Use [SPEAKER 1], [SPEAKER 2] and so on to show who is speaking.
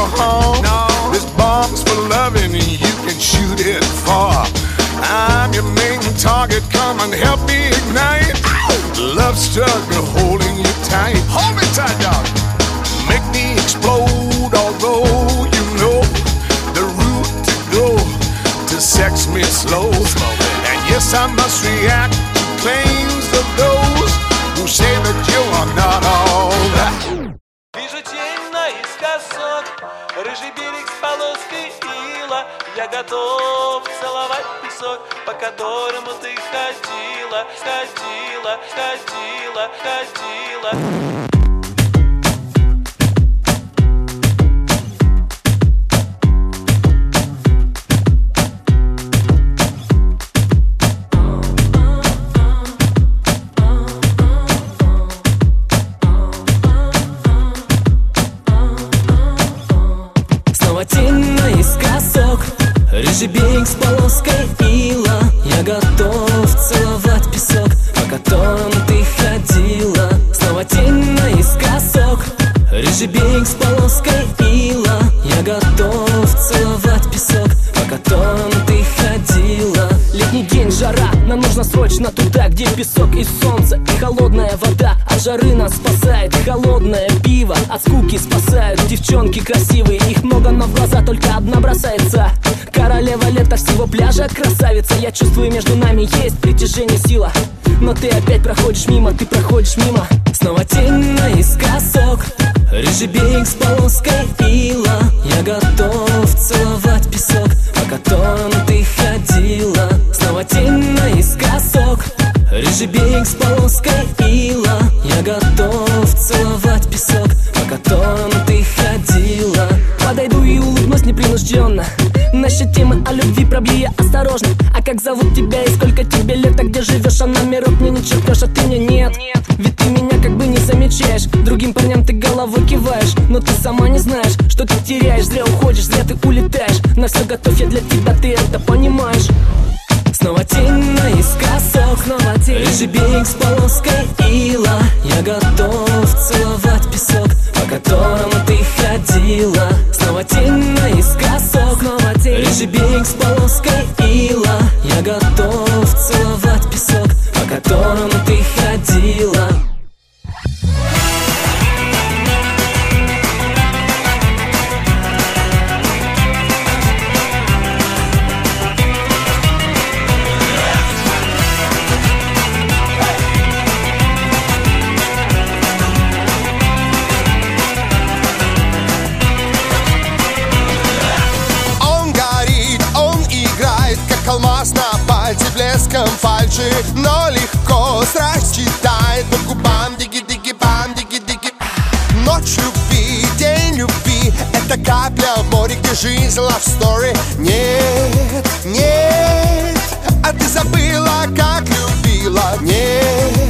[SPEAKER 1] home. No. This bomb's for loving and you can shoot it far. I'm your main target, come and help me ignite. Love struggle holding you tight. Hold me tight, dog. Make me explode, although you know the route to go to sex me slow. And yes, I must react to claims of those who say that you are not all that.
[SPEAKER 2] Вижу тень наискосок, рыжий берег с полоской ила. Я готов целовать песок, по которому ты ходила, ходила, ходила, ходила.
[SPEAKER 3] Тень наискосок, рыжий берег с полоской ила. Я готов целовать песок, по которому ты ходила. Снова тень наискосок, рыжий берег с полоской ила. Я готов целовать песок, по которому ты ходила. Летний день, жара, нам нужно срочно туда, где песок и солнце, и холодная вода. От жары нас спасает холодное пиво, от скуки спасают девчонки красивые. Их много, но в глаза только одна бросается. Королева лета всего пляжа, красавица. Я чувствую, между нами есть притяжение, сила. Но ты опять проходишь мимо, ты проходишь мимо. Снова тень наискосок, рыжий берег с полоской ила. Я готов целовать песок, по которому ты ходила. Снова тень наискосок, рыжий берег с полоской ила. Я готов целовать песок, по которому ты ходила. Подойду и улыбнусь непринужденно. Насчет темы о любви пробью я осторожно. А как зовут тебя и сколько тебе лет? А где живешь? А номерок мне не черкнешь, а ты мне нет. Ведь ты меня как бы не замечаешь. Другим парням ты головой киваешь, но ты сама не знаешь, что ты теряешь. Зря уходишь, зря ты улетаешь. На все готов я для тебя, ты это понимаешь. Снова тень наискосок, снова тень. Рыжий берег с полоской ила. Я готов целовать песок, по которому ты ходила. Снова тень наискосок, снова тень. Рыжий берег с полоской ила. Я готов целовать песок, по которому ты ходила.
[SPEAKER 4] Алмаз на пальце блеском фальши, но легко страсть читает по губам. Диги-диги-бам, диги-диги. Ночь любви, день любви, это капля в море, где жизнь, love story. Нет, нет, а ты забыла, как любила. Нет,